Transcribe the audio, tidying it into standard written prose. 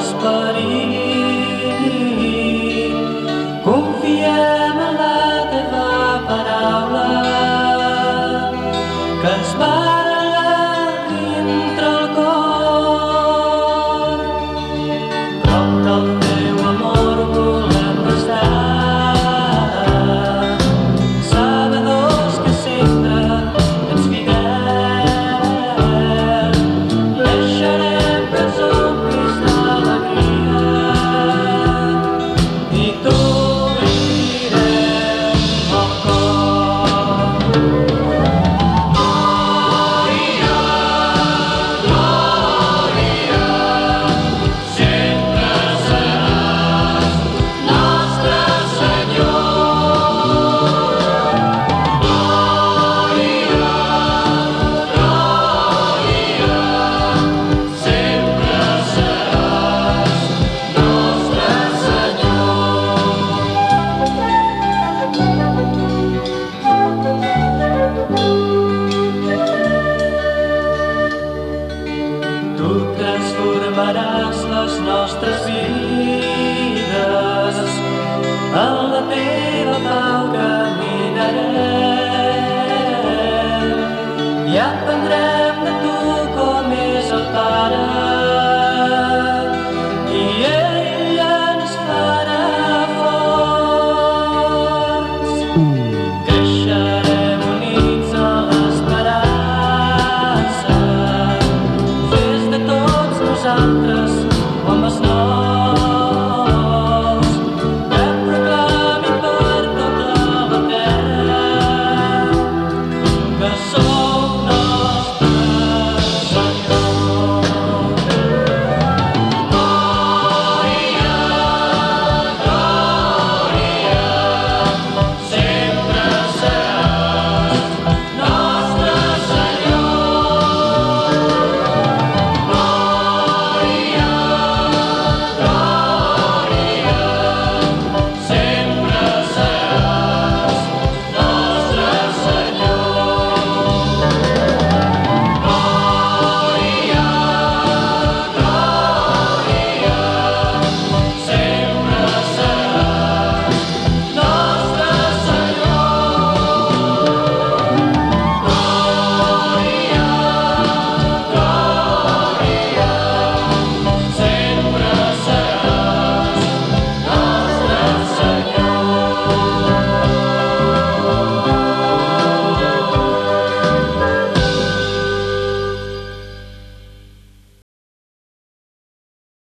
esperit. Confiem en la teva paraula, que ens parla dintre el cor. Prop del teu amor volem estar, sabedors que sempre ets fidel. Deixarem que ens omplis d'alegria i t'obrirem el cor. Glòria, glòria, sempre seràs nostre Senyor. Glòria, glòria, sempre seràs nostre Senyor. Tu transformaràs les nostres vides en la teva pau que